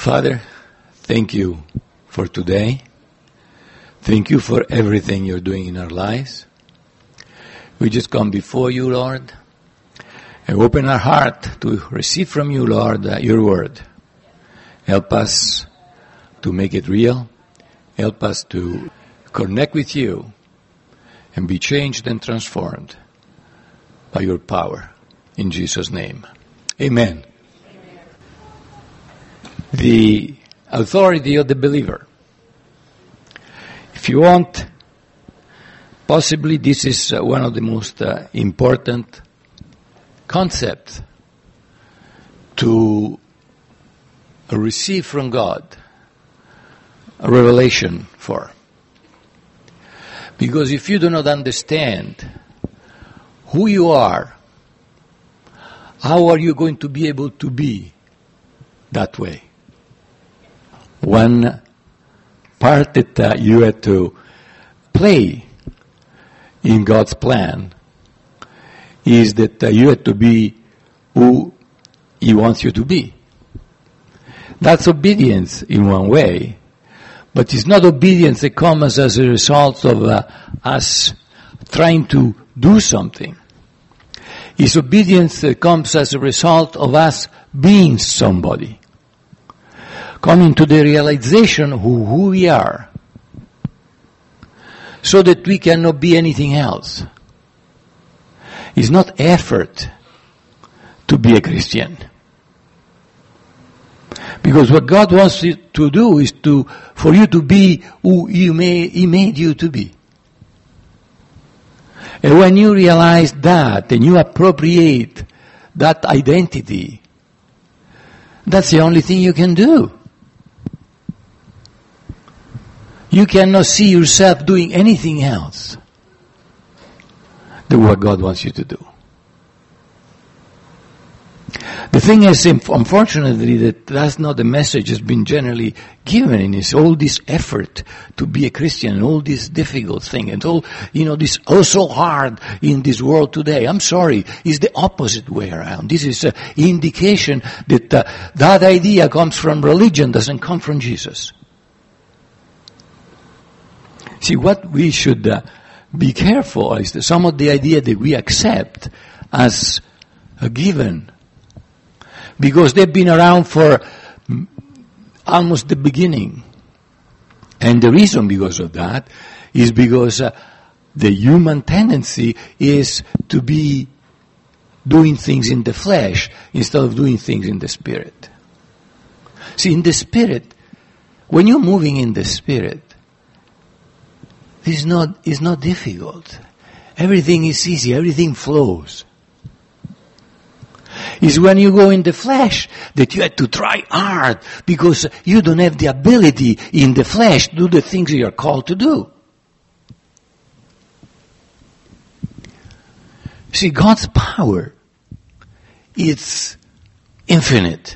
Father, thank you for today. Thank you for everything you're doing in our lives. We just come before you, Lord, and open our heart to receive from you, Lord, your word. Help us to make it real. Help us to connect with you and be changed and transformed by your power. In Jesus' name. Amen. The authority of the believer. If you want, possibly this is one of the most important concepts to receive from God a revelation for. Because if you do not understand who you are, how are you going to be able to be that way? One part that you had to play in God's plan is that you had to be who He wants you to be. That's obedience in one way, but it's not obedience that comes as a result of us trying to do something. It's obedience that comes as a result of us being somebody. Coming to the realization of who we are, so that we cannot be anything else. It's not effort to be a Christian. Because what God wants you to do is for you to be who He made you to be. And when you realize that and you appropriate that identity, that's the only thing you can do. You cannot see yourself doing anything else than what God wants you to do. The thing is, unfortunately, that's not the message that's been generally given in this, all this effort to be a Christian and all this difficult thing and all, this so hard in this world today. I'm sorry, it's the opposite way around. This is an indication that that idea comes from religion, doesn't come from Jesus. See, what we should be careful is that some of the idea that we accept as a given, because they've been around for almost the beginning. And the reason because of that is because the human tendency is to be doing things in the flesh instead of doing things in the spirit. See, in the spirit, when you're moving in the spirit, it's not difficult. Everything is easy. Everything flows. It's when you go in the flesh that you have to try hard because you don't have the ability in the flesh to do the things you are called to do. See, God's power is infinite.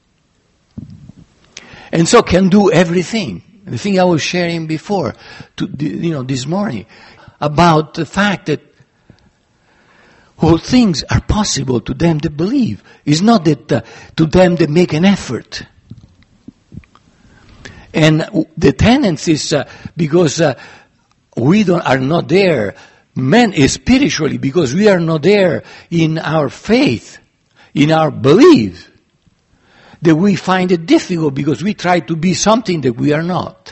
And so can do everything. The thing I was sharing before, this morning, about the fact that all things are possible to them that believe. It's not that to them that make an effort. And the tendency is because we are not there, spiritually, because we are not there in our faith, in our belief, that we find it difficult because we try to be something that we are not.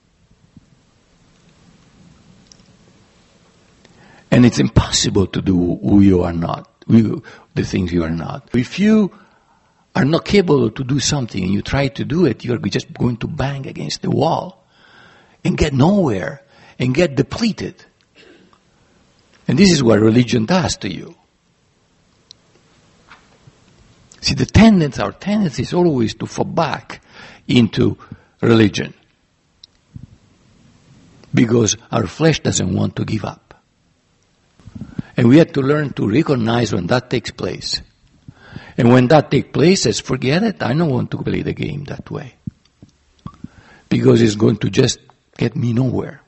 And it's impossible to do who you are not, the things you are not. If you are not capable to do something and you try to do it, you're just going to bang against the wall and get nowhere and get depleted. And this is what religion does to you. See, our tendency is always to fall back into religion. Because our flesh doesn't want to give up. And we have to learn to recognize when that takes place. And when that takes place, let's forget it. I don't want to play the game that way. Because it's going to just get me nowhere.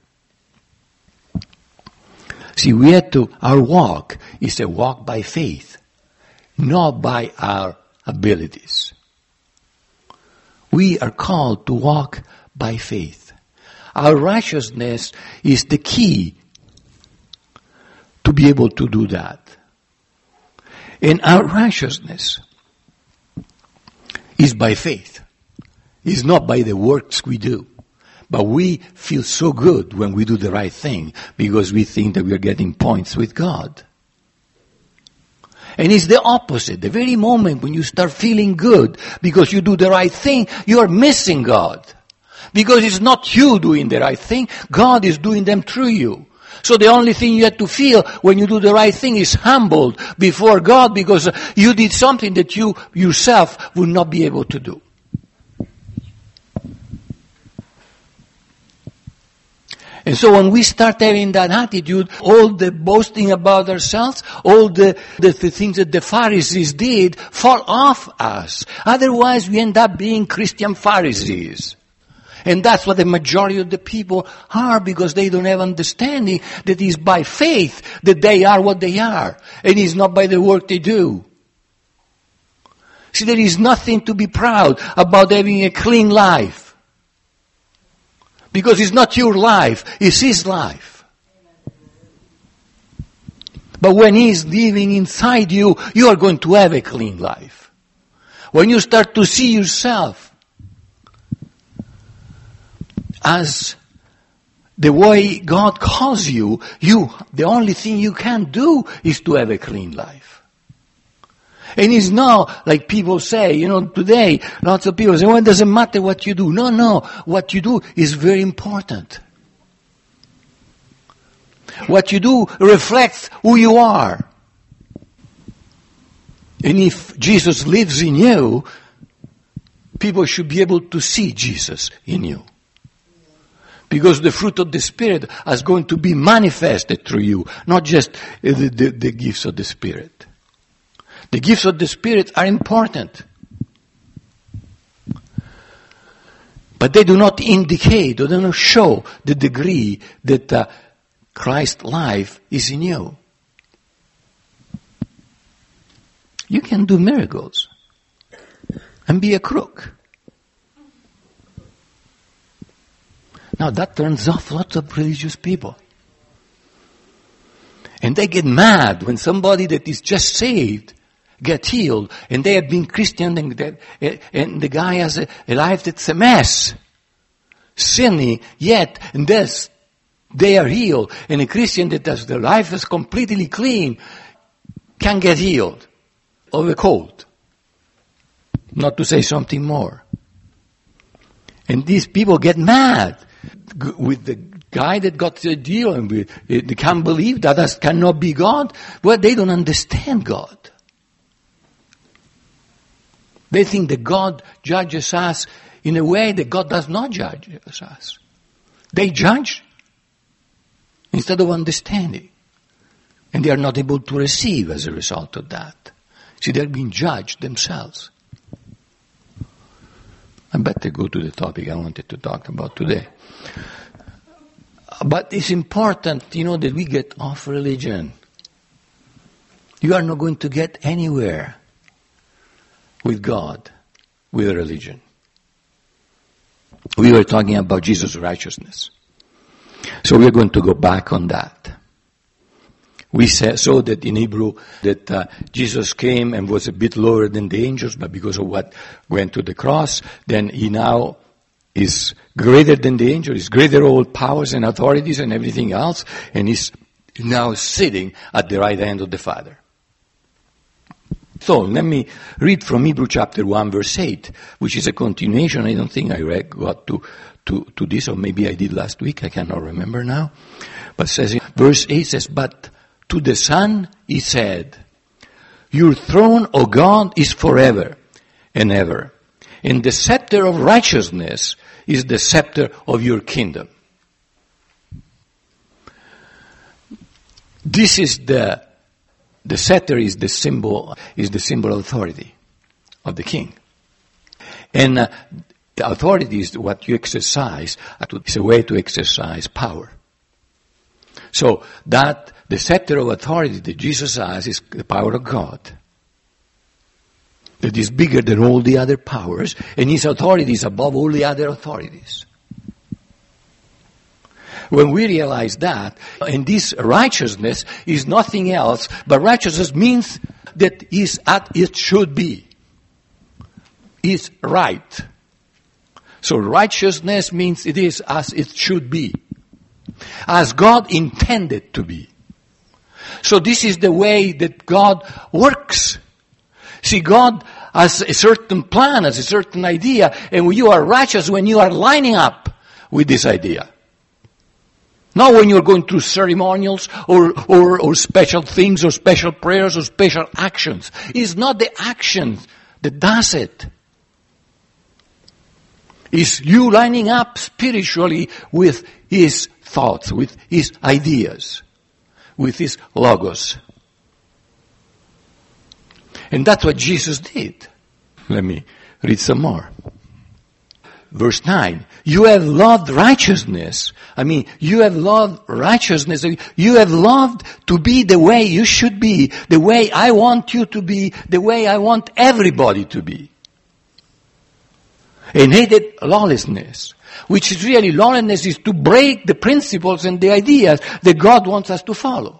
See, our walk is a walk by faith, not by our abilities. We are called to walk by faith. Our righteousness is the key to be able to do that. And our righteousness is by faith. It's not by the works we do. But we feel so good when we do the right thing because we think that we are getting points with God. And it's the opposite. The very moment when you start feeling good because you do the right thing, you are missing God. Because it's not you doing the right thing, God is doing them through you. So the only thing you have to feel when you do the right thing is humbled before God because you did something that you yourself would not be able to do. And so when we start having that attitude, all the boasting about ourselves, all the things that the Pharisees did fall off us. Otherwise we end up being Christian Pharisees. And that's what the majority of the people are because they don't have understanding that it's by faith that they are what they are. And it's not by the work they do. See, there is nothing to be proud about having a clean life. Because it's not your life, it's His life. But when He's living inside you, you are going to have a clean life. When you start to see yourself as the way God calls you, the only thing you can do is to have a clean life. And it's not like people say, today, lots of people say, well, it doesn't matter what you do. No, what you do is very important. What you do reflects who you are. And if Jesus lives in you, people should be able to see Jesus in you. Because the fruit of the Spirit is going to be manifested through you, not just the gifts of the Spirit. The gifts of the Spirit are important. But they do not indicate or do not show the degree that Christ's life is in you. You can do miracles and be a crook. Now that turns off lots of religious people. And they get mad when somebody that is just saved get healed, and they have been Christian, and the guy has a life that's a mess, sinning, yet, and thus they are healed. And a Christian that has their life is completely clean can get healed of a cold. Not to say something more. And these people get mad with the guy that got the deal, and they can't believe that cannot be God. Well, they don't understand God. They think that God judges us in a way that God does not judge us. They judge instead of understanding. And they are not able to receive as a result of that. See, they're being judged themselves. I better go to the topic I wanted to talk about today. But it's important, that we get off religion. You are not going to get anywhere with God, with religion. We were talking about Jesus' righteousness. So we are going to go back on that. We saw that in Hebrew that Jesus came and was a bit lower than the angels, but because of what went to the cross, then He now is greater than the angels, is greater all powers and authorities and everything else, and He's now sitting at the right hand of the Father. So let me read from Hebrews chapter 1 verse 8, which is a continuation. I don't think I got to this, or maybe I did last week, I cannot remember now. But says, verse 8 says, but to the Son He said, your throne, O God, is forever and ever. And the scepter of righteousness is the scepter of your kingdom. This is the scepter is the symbol of authority of the king. And the authority is what you exercise. It's a way to exercise power. So that the scepter of authority that Jesus has is the power of God. that is bigger than all the other powers, and his authority is above all the other authorities. When we realize that, and this righteousness is nothing else, but righteousness means that is as it should be. Is right. So righteousness means it is as it should be. As God intended to be. So this is the way that God works. See, God has a certain plan, has a certain idea, and you are righteous when you are lining up with this idea. Not when you're going through ceremonials or special things or special prayers or special actions. It's not the action that does it. It's you lining up spiritually with His thoughts, with His ideas, with His logos. And that's what Jesus did. Let me read some more. Verse 9. You have loved righteousness. You have loved righteousness. You have loved to be the way you should be, the way I want you to be, the way I want everybody to be. And hated lawlessness, which is really lawlessness is to break the principles and the ideas that God wants us to follow.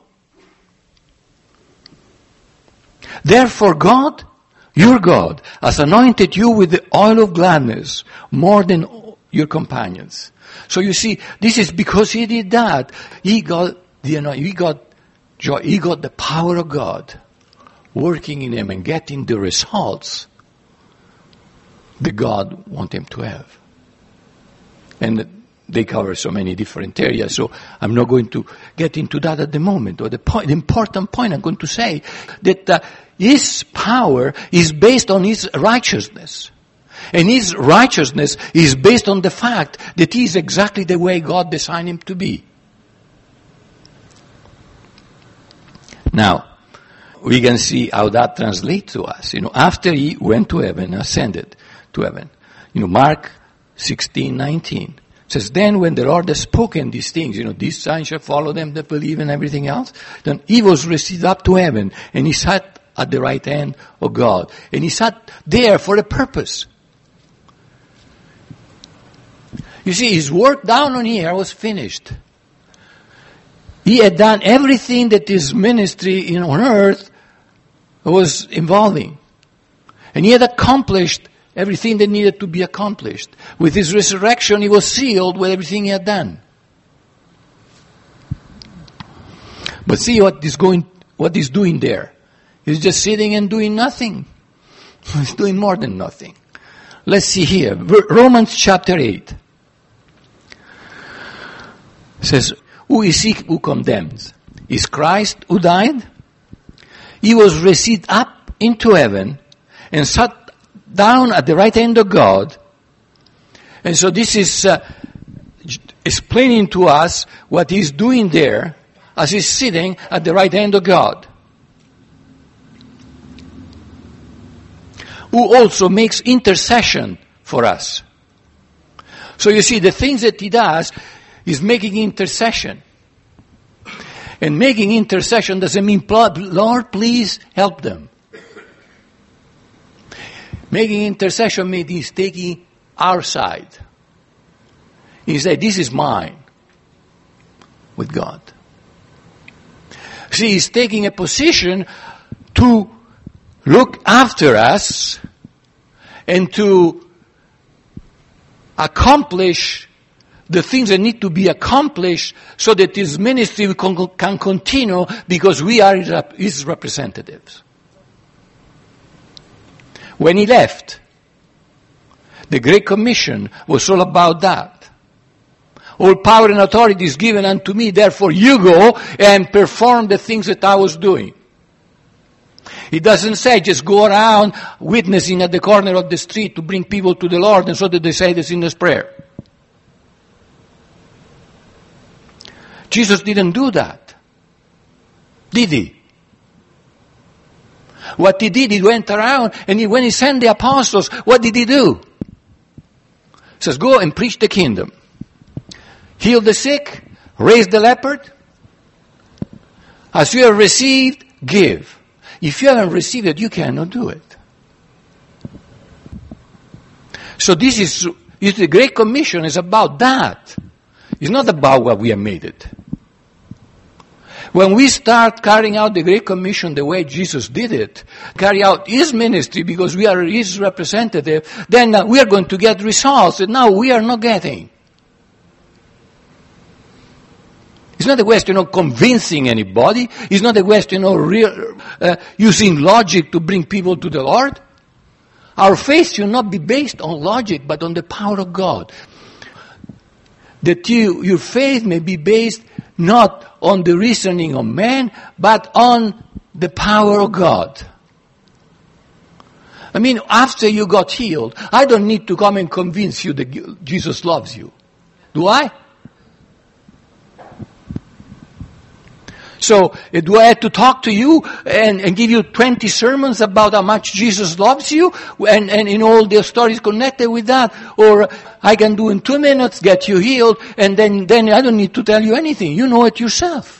Therefore God, your God, has anointed you with the oil of gladness more than your companions. So you see, this is because He did that. He got joy. He got the power of God working in Him and getting the results that God wants Him to have. And they cover so many different areas, so I'm not going to get into that at the moment. Or the important point I'm going to say, that His power is based on His righteousness. And His righteousness is based on the fact that He is exactly the way God designed Him to be. Now, we can see how that translates to us. After He went to heaven, ascended to heaven. Mark 16:19 says, then when the Lord has spoken these things, these signs shall follow them that believe and everything else, then He was received up to heaven and He sat at the right hand of God. And He sat there for a purpose. You see, His work down on here was finished. He had done everything that His ministry on earth was involving. And He had accomplished everything that needed to be accomplished. With His resurrection, He was sealed with everything He had done. But see what He's doing there. He's just sitting and doing nothing. He's doing more than nothing. Let's see here. Romans chapter 8. Says, who is he who condemns? Is Christ who died? He was received up into heaven and sat down at the right hand of God. And so this is explaining to us what He's doing there as He's sitting at the right hand of God. Who also makes intercession for us. So you see, the things that He does is making intercession. And making intercession doesn't mean, Lord, please help them. Making intercession means He's taking our side. He said, this is mine with God. See, He's taking a position to look after us and to accomplish the things that need to be accomplished so that His ministry can continue because we are His representatives. When He left, the Great Commission was all about that. All power and authority is given unto me, therefore you go and perform the things that I was doing. He doesn't say just go around witnessing at the corner of the street to bring people to the Lord and so that they say the sinner's prayer. Jesus didn't do that. Did He? What He did, He went around and when He sent the apostles, what did He do? He says, go and preach the kingdom. Heal the sick, raise the leopard. As you have received, give. If you haven't received it, you cannot do it. So this is the Great Commission is about that. It's not about what we have made it. When we start carrying out the Great Commission the way Jesus did it, carry out His ministry because we are His representative, then we are going to get results that now we are not getting. It's not a question of convincing anybody. It's not a question of using logic to bring people to the Lord. Our faith should not be based on logic, but on the power of God. That your faith may be based not on the reasoning of man, but on the power of God. I mean, after you got healed, I don't need to come and convince you that Jesus loves you. Do I? So, do I have to talk to you and give you 20 sermons about how much Jesus loves you and in all the stories connected with that? Or I can do in 2 minutes, get you healed, and then I don't need to tell you anything. You know it yourself.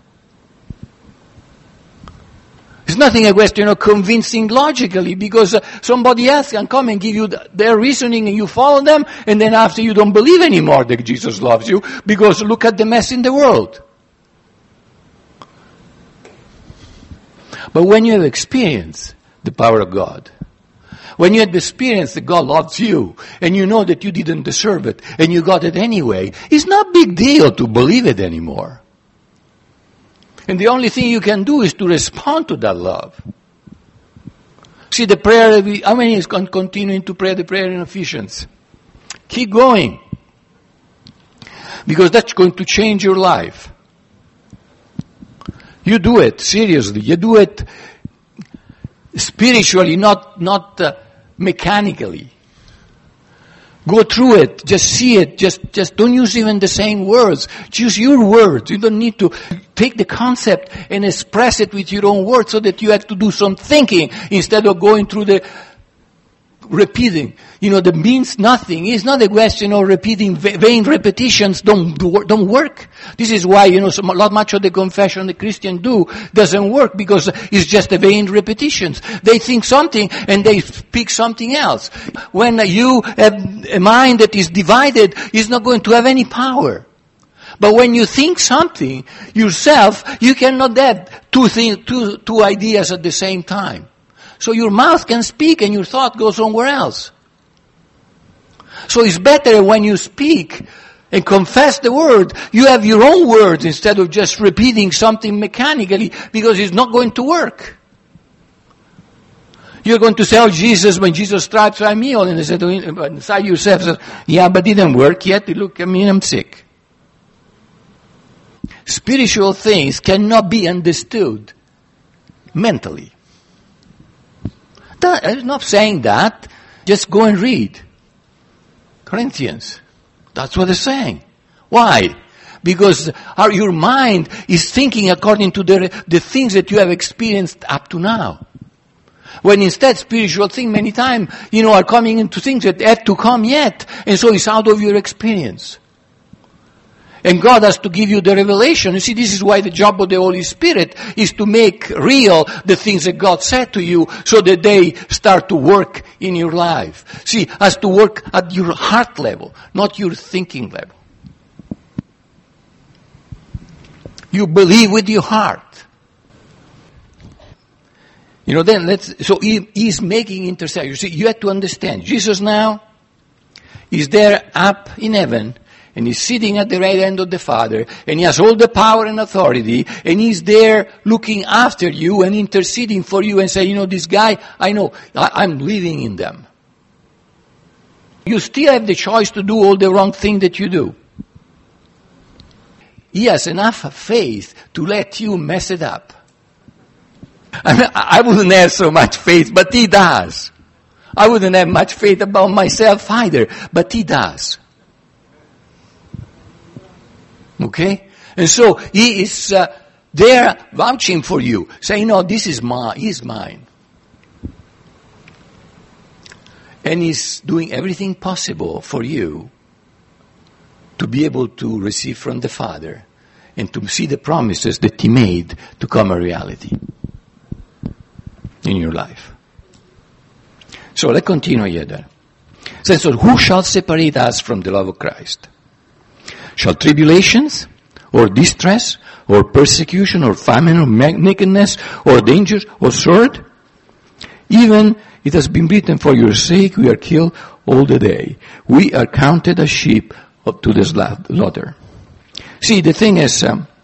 It's nothing a question of convincing logically because somebody else can come and give you their reasoning and you follow them, and then after you don't believe anymore that Jesus loves you because look at the mess in the world. But when you have experienced the power of God, when you have experienced that God loves you, and you know that you didn't deserve it, and you got it anyway, it's not a big deal to believe it anymore. And the only thing you can do is to respond to that love. See the prayer, how many is continuing to pray the prayer in Ephesians? Keep going. Because that's going to change your life. You do it seriously. You do it spiritually, not mechanically. Go through it. Just see it. Just don't use even the same words. Choose your words. You don't need to take the concept and express it with your own words so that you have to do some thinking instead of going through the repeating. That means nothing. It's not a question of repeating. Vain repetitions don't work. This is why, much of the confession the Christians do doesn't work because it's just a vain repetitions. They think something and they speak something else. When you have a mind that is divided, it's not going to have any power. But when you think something yourself, you cannot have two ideas at the same time. So your mouth can speak and your thought goes somewhere else. So it's better when you speak and confess the word, you have your own words instead of just repeating something mechanically because it's not going to work. You're going to tell Jesus when Jesus stripes I'm healed, and they said inside yourself, yeah, but it didn't work yet. Look at me, I'm sick. Spiritual things cannot be understood mentally. I'm not saying that. Just go and read Corinthians. That's what they're saying. Why? Because your mind is thinking according to the things that you have experienced up to now. When instead spiritual things many times, are coming into things that have to come yet. And so it's out of your experience. And God has to give you the revelation. You see, this is why the job of the Holy Spirit is to make real the things that God said to you so that they start to work in your life. See, has to work at your heart level, not your thinking level. You believe with your heart. So he's making intercession. You see, you have to understand, Jesus now is there up in heaven, and he's sitting at the right hand of the Father, and he has all the power and authority, and he's there looking after you and interceding for you and saying, this guy, I know, I'm living in them. You still have the choice to do all the wrong thing that you do. He has enough faith to let you mess it up. I wouldn't have so much faith, but he does. I wouldn't have much faith about myself either, but he does. Okay? And so he is there vouching for you, saying, this is he's mine. And he's doing everything possible for you to be able to receive from the Father and to see the promises that he made to come a reality in your life. So let's continue here then. It says, so who shall separate us from the love of Christ? Shall tribulations, or distress, or persecution, or famine, or nakedness, or dangers, or sword? Even it has been written, for your sake we are killed all the day. We are counted as sheep to the slaughter. See, the thing is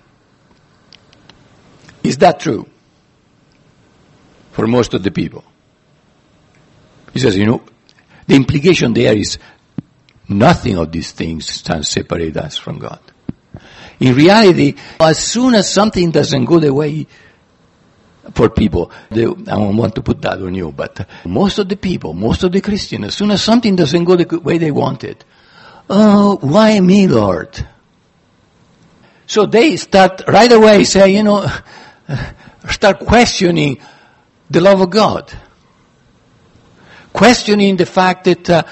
that true for most of the people? He says, the implication there is nothing of these things can separate us from God. In reality, as soon as something doesn't go the way for people, I don't want to put that on you, but most of the people, most of the Christians, as soon as something doesn't go the way they want it, oh, why me, Lord? So they start right away say, start questioning the love of God. Questioning the fact that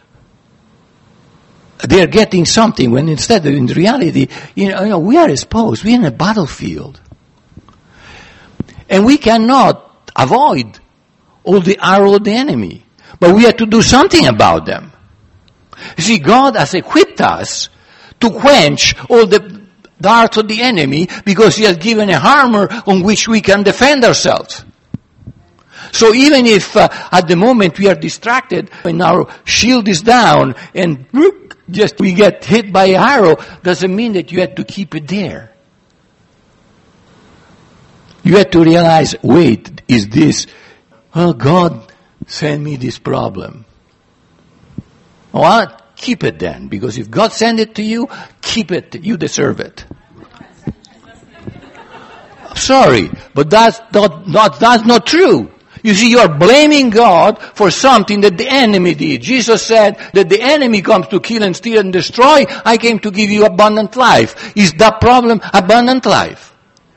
they are getting something when instead, in reality, we are exposed. We are in a battlefield. And we cannot avoid all the arrow of the enemy. But we have to do something about them. You see, God has equipped us to quench all the darts of the enemy because He has given a armor on which we can defend ourselves. So even if at the moment we are distracted and our shield is down and just we get hit by an arrow, doesn't mean that you have to keep it there. You have to realize, wait, is this, God sent me this problem. Well, keep it then, because if God sent it to you, keep it, you deserve it. Sorry, but that's not true. You see, you are blaming God for something that the enemy did. Jesus said that the enemy comes to kill and steal and destroy. I came to give you abundant life. Is that problem abundant life?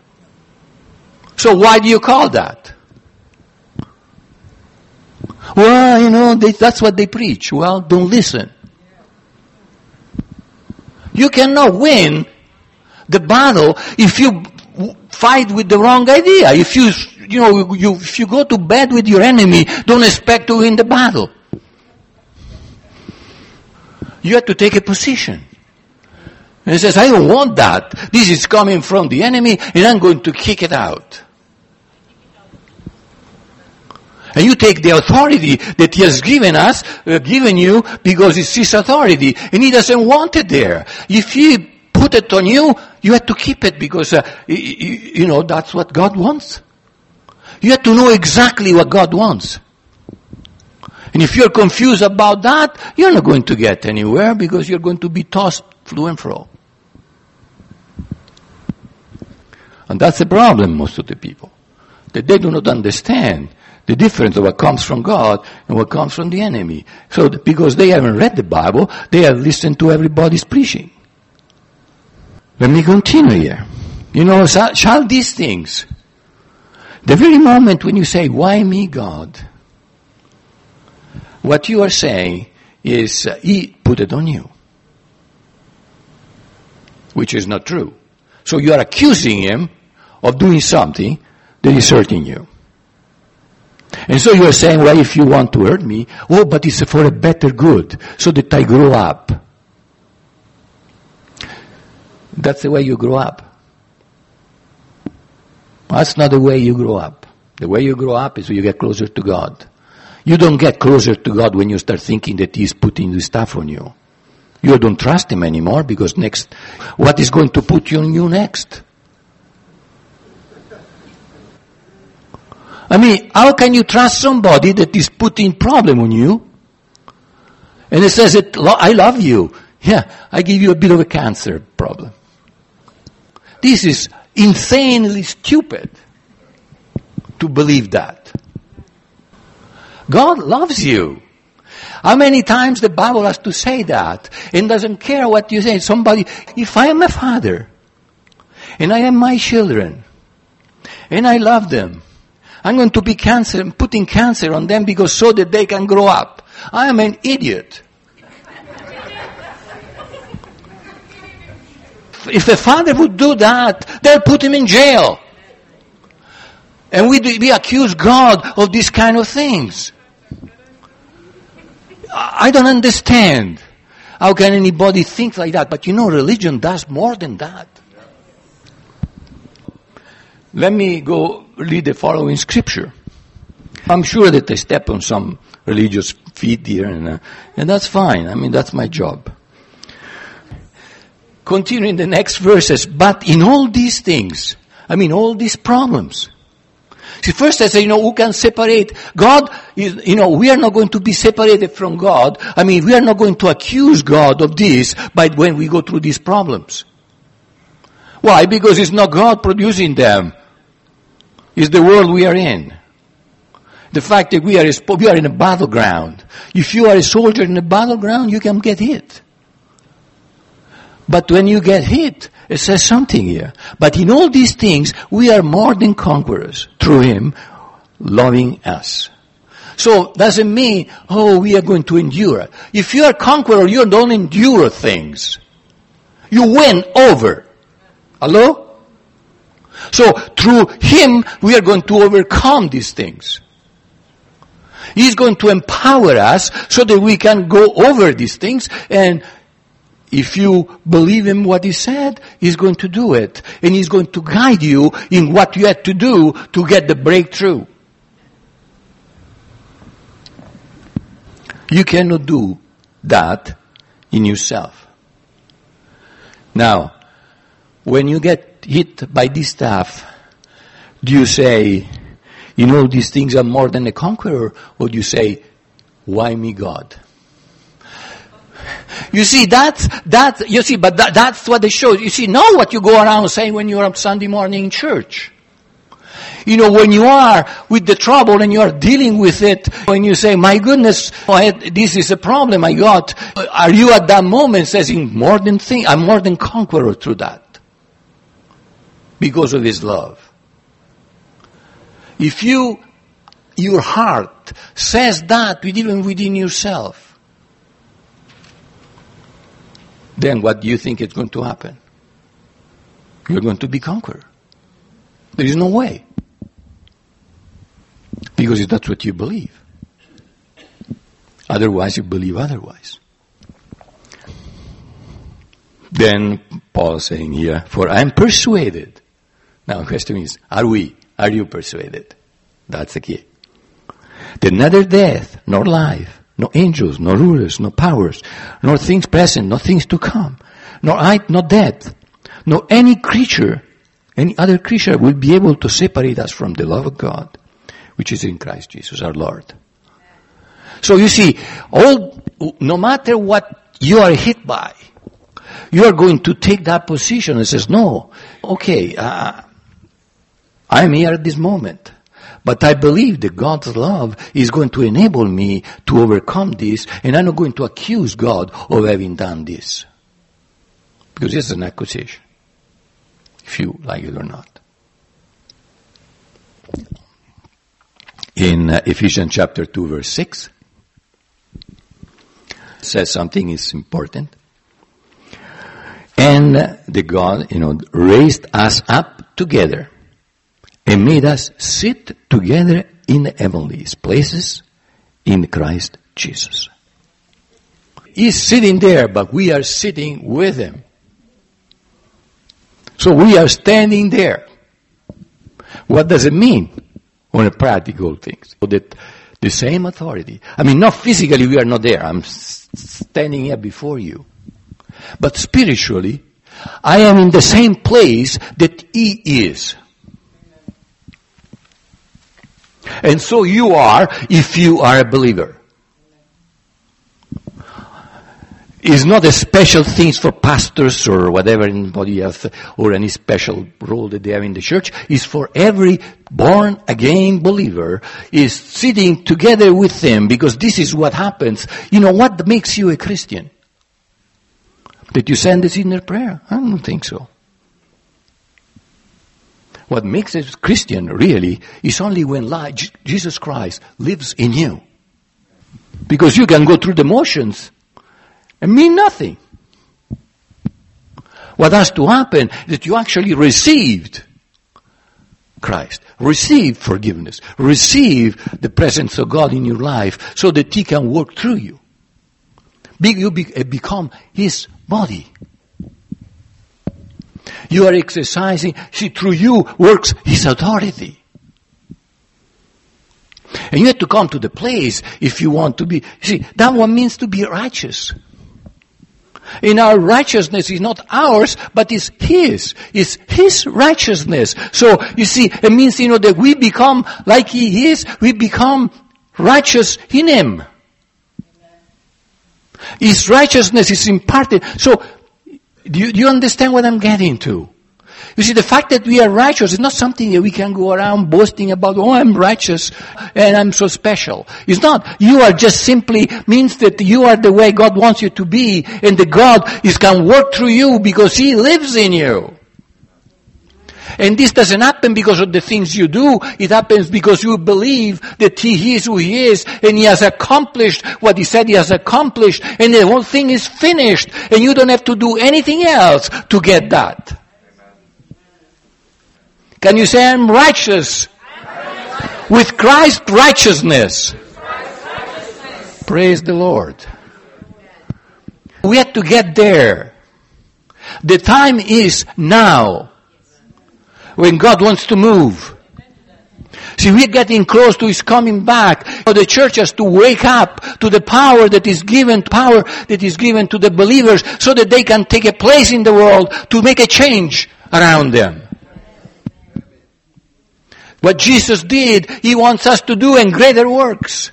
So why do you call that? Well, that's what they preach. Well, don't listen. You cannot win the battle if you fight with the wrong idea. If you go to bed with your enemy, don't expect to win the battle. You have to take a position. And he says, I don't want that. This is coming from the enemy, and I'm going to kick it out. And you take the authority that He has given you, because it's His authority, and He doesn't want it there. If He put it on you, you have to keep it, because, that's what God wants. You have to know exactly what God wants. And if you're confused about that, you're not going to get anywhere, because you're going to be tossed to and fro. And that's the problem, most of the people. That they do not understand the difference of what comes from God and what comes from the enemy. So, because they haven't read the Bible, they have listened to everybody's preaching. Let me continue here. Shall these things, the very moment when you say, why me, God? What you are saying is, He put it on you. Which is not true. So you are accusing Him of doing something that is hurting you. And so you are saying, well, if you want to hurt me, but it's for a better good, so that I grow up. That's the way you grow up. That's not the way you grow up. The way you grow up is when you get closer to God. You don't get closer to God when you start thinking that He's putting the stuff on you. You don't trust Him anymore, because what is going to put you on you next? I mean, how can you trust somebody that is putting problem on you? And it says, I love you. Yeah, I give you a bit of a cancer problem. This is insanely stupid to believe that. God loves you. How many times the Bible has to say that and doesn't care what you say? Somebody, if I am a father and I have my children and I love them, I'm going to be putting cancer on them because so that they can grow up. I am an idiot. If a father would do that, they'll put him in jail. And we accuse God of these kind of things. I don't understand. How can anybody think like that? But religion does more than that. Let me go read the following scripture. I'm sure that I step on some religious feet here, and that's fine. I mean, that's my job. Continuing the next verses, but in all these things, all these problems. See, first I say, who can separate? God is, we are not going to be separated from God. We are not going to accuse God of this when we go through these problems. Why? Because it's not God producing them. It's the world we are in. The fact that we are in a battleground. If you are a soldier in a battleground, you can get hit. But when you get hit, it says something here. But in all these things, we are more than conquerors through Him loving us. So, doesn't mean, we are going to endure. If you are a conqueror, you don't endure things. You win over. Hello? So, through Him, we are going to overcome these things. He's going to empower us so that we can go over these things, and if you believe in what He said, He's going to do it. And He's going to guide you in what you have to do to get the breakthrough. You cannot do that in yourself. Now, when you get hit by this stuff, do you say, these things are more than a conqueror? Or do you say, why me, God? You see, that's what they show. You see, now what you go around saying when you're on Sunday morning in church. When you are with the trouble and you are dealing with it, when you say, my goodness, this is a problem I got, are you at that moment saying, I'm more than conqueror through that? Because of His love. If your heart says that even within yourself, then what do you think is going to happen? You're going to be conqueror. There is no way. Because that's what you believe. Otherwise, you believe otherwise. Then Paul is saying here, for I am persuaded. Now the question is, are you persuaded? That's the key. That neither death, nor life, no angels, no rulers, no powers, nor things present, nor things to come, nor height, nor depth, nor any other creature will be able to separate us from the love of God, which is in Christ Jesus our Lord. So you see, no matter what you are hit by, you are going to take that position and says, no, okay, I'm here at this moment. But I believe that God's love is going to enable me to overcome this, and I'm not going to accuse God of having done this. Because it's an accusation, if you like it or not. In Ephesians chapter 2, verse 6, it says something is important. And the God, raised us up together and made us sit together in the heavenly places in Christ Jesus. He's sitting there, but we are sitting with Him. So we are standing there. What does it mean on a practical thing? So that the same authority. Not physically we are not there. I'm standing here before you. But spiritually, I am in the same place that He is. And so you are, if you are a believer. It's not a special thing for pastors or whatever anybody else, or any special role that they have in the church. It's for every born again believer is sitting together with them, because this is what happens. What makes you a Christian? That you send a sinner prayer? I don't think so. What makes us Christian really is only when Jesus Christ lives in you. Because you can go through the motions and mean nothing. What has to happen is that you actually received Christ, receive forgiveness, receive the presence of God in your life so that He can work through you. You become His body. You are exercising, through you works His authority. And you have to come to the place if you want to be. That one means to be righteous. In our righteousness is not ours, but is His. It's His righteousness. So, you see, it means, that we become like He is, we become righteous in Him. His righteousness is imparted. So, do you understand what I'm getting to? You see, the fact that we are righteous is not something that we can go around boasting about, I'm righteous and I'm so special. It's not. You are just simply means that you are the way God wants you to be, and the God can work through you because He lives in you. And this doesn't happen because of the things you do. It happens because you believe that He is who He is, and He has accomplished what He said He has accomplished, and the whole thing is finished, and you don't have to do anything else to get that. Can you say, I'm righteous? With Christ's righteousness. Praise the Lord. We have to get there. The time is now when God wants to move. See, we're getting close to His coming back. So the church has to wake up to the power that is given to the believers so that they can take a place in the world to make a change around them. What Jesus did, He wants us to do, and greater works.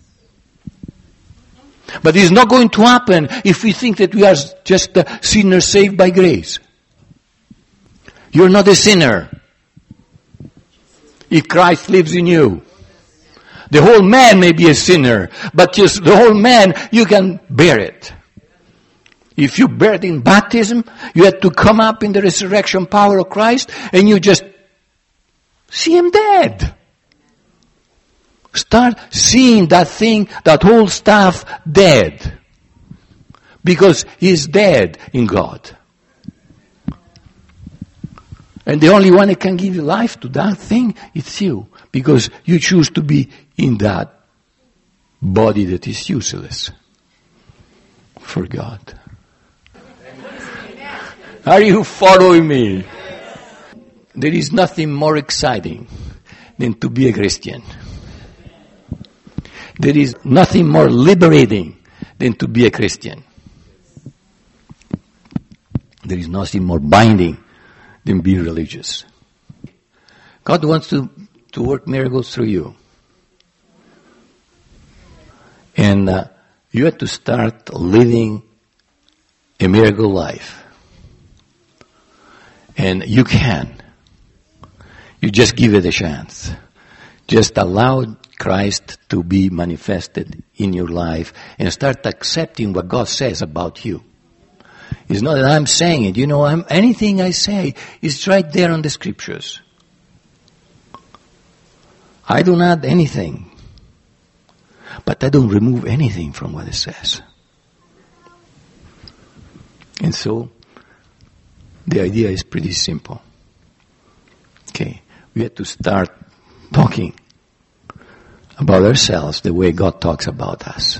But it's not going to happen if we think that we are just sinners saved by grace. You're not a sinner if Christ lives in you. The whole man may be a sinner, but just the whole man, you can bear it. If you bear it in baptism, you have to come up in the resurrection power of Christ, and you just see Him dead. Start seeing that thing, that whole stuff dead. Because He's dead in God. And the only one that can give you life to that thing, it's you. Because you choose to be in that body that is useless for God. Are you following me? There is nothing more exciting than to be a Christian. There is nothing more liberating than to be a Christian. There is nothing more binding than being religious. God wants to work miracles through you. And you have to start living a miracle life. And you can. You just give it a chance. Just allow Christ to be manifested in your life and start accepting what God says about you. It's not that I'm saying it. Anything I say is right there on the scriptures. I don't add anything. But I don't remove anything from what it says. And so, the idea is pretty simple. Okay. We have to start talking about ourselves the way God talks about us.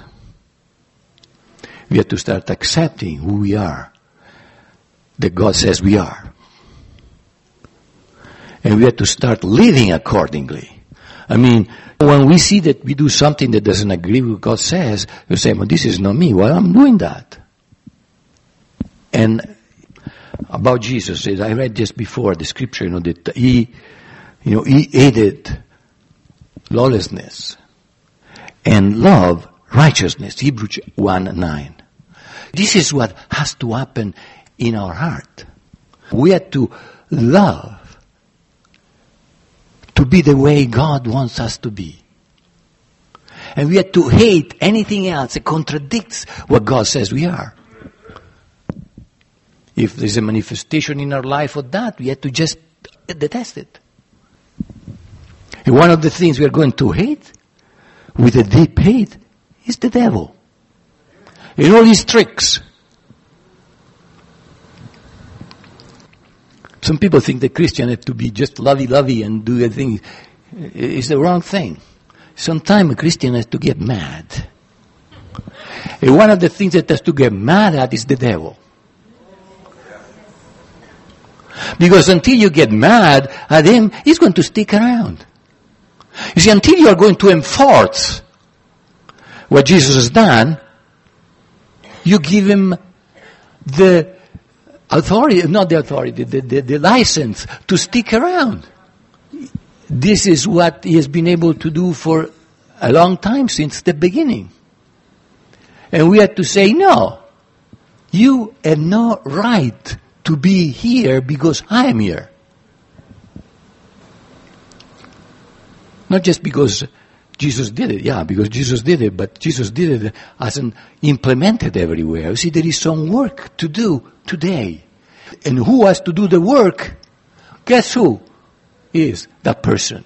We have to start accepting who we are, that God says we are. And we have to start living accordingly. When we see that we do something that doesn't agree with what God says, we say, well, this is not me. Why am I doing that? And about Jesus, as I read just before the scripture, that He hated lawlessness and love righteousness. Hebrews 1:9. This is what has to happen in our heart. We have to love to be the way God wants us to be. And we have to hate anything else that contradicts what God says we are. If there's a manifestation in our life of that, we have to just detest it. And one of the things we are going to hate, with a deep hate, is the devil. And all his tricks. Some people think the Christian have to be just lovey-lovey and do the thing. It's the wrong thing. Sometimes a Christian has to get mad. And one of the things that has to get mad at is the devil. Because until you get mad at him, he's going to stick around. You see, until you are going to enforce what Jesus has done, you give him the authority, not the authority, the license to stick around. This is what he has been able to do for a long time, since the beginning. And we had to say, no, you have no right to be here because I am here. Not just because Jesus did it, because Jesus did it, but Jesus did it hasn't implemented everywhere. You see, there is some work to do today. And who has to do the work? Guess who is that person?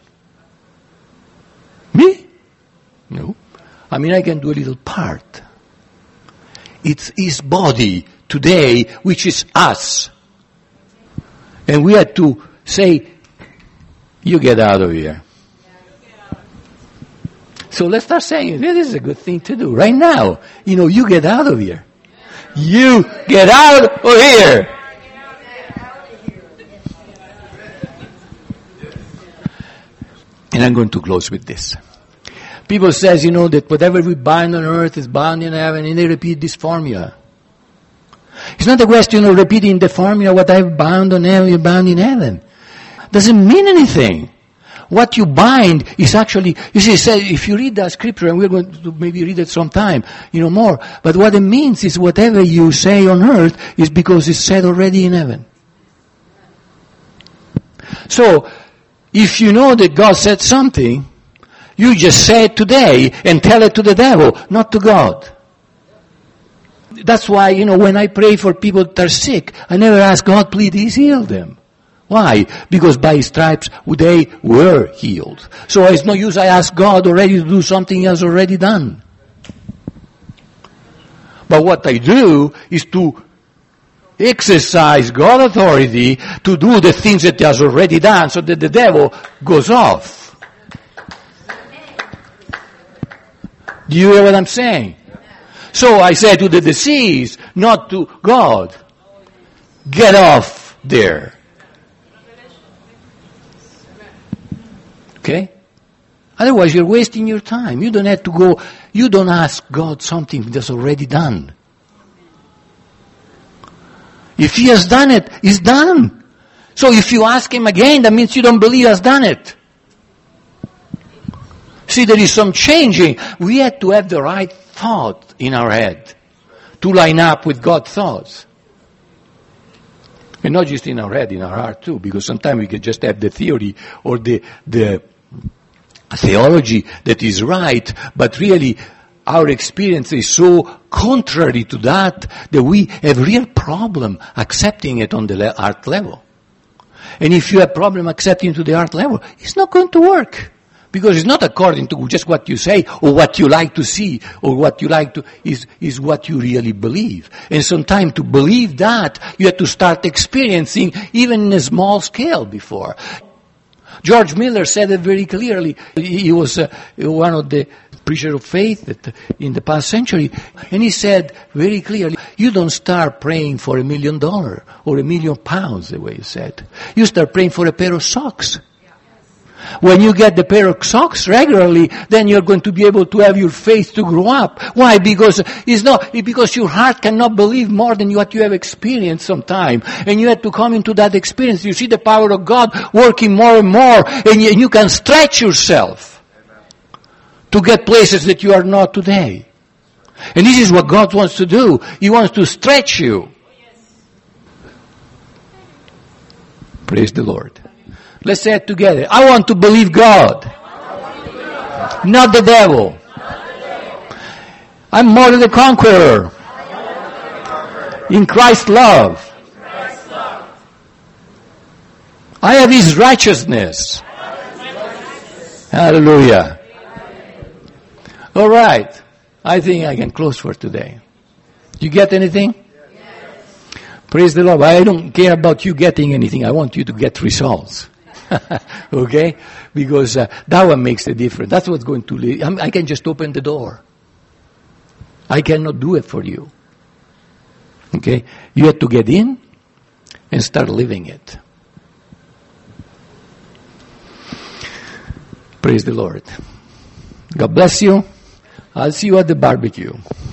Me? No. I can do a little part. It's his body today, which is us. And we had to say, you get out of here. So let's start saying, this is a good thing to do right now. You get out of here. You get out of here. And I'm going to close with this. People says, that whatever we bind on earth is bound in heaven, and they repeat this formula. It's not a question of repeating the formula, what I've bound on heaven, you're bound in heaven. Doesn't mean anything. What you bind is actually, you see, if you read that scripture, and we're going to maybe read it sometime, more, but what it means is whatever you say on earth is because it's said already in heaven. So, if you know that God said something, you just say it today and tell it to the devil, not to God. That's why, when I pray for people that are sick, I never ask God, please heal them. Why? Because by His stripes they were healed. So it's no use I ask God already to do something He has already done. But what I do is to exercise God's authority to do the things that He has already done, so that the devil goes off. Do you hear what I'm saying? So I say to the disease, not to God, get off there. Okay? Otherwise you're wasting your time. You don't have to go, you don't ask God something that's already done. If He has done it, it's done. So if you ask Him again, that means you don't believe He has done it. See, there is some changing. We have to have the right thought in our head to line up with God's thoughts. And not just in our head, in our heart too, because sometimes we can just have the theory or the theology that is right, but really our experience is so contrary to that we have real problem accepting it on the heart level. And if you have problem accepting to the heart level, it's not going to work. Because it's not according to just what you say or what you like to see or what you like to, is what you really believe. And sometimes to believe that, you have to start experiencing even in a small scale before. George Miller said it very clearly. He was one of the preachers of faith that in the past century. And he said very clearly, you don't start praying for $1 million or £1 million, the way he said. You start praying for a pair of socks. When you get the pair of socks regularly, then you're going to be able to have your faith to grow up. Why? Because because your heart cannot believe more than what you have experienced sometime. And you have to come into that experience. You see the power of God working more and more, and you can stretch yourself to get places that you are not today. And this is what God wants to do. He wants to stretch you. Praise the Lord. Let's say it together. I want to believe God, not the devil. I'm more than a conqueror in Christ's love. I have His righteousness. Hallelujah. All right. I think I can close for today. You get anything? Praise the Lord. I don't care about you getting anything. I want you to get results. Okay? Because that one makes the difference. That's what's going to lead. I can just open the door. I cannot do it for you. Okay? You have to get in and start living it. Praise the Lord. God bless you. I'll see you at the barbecue.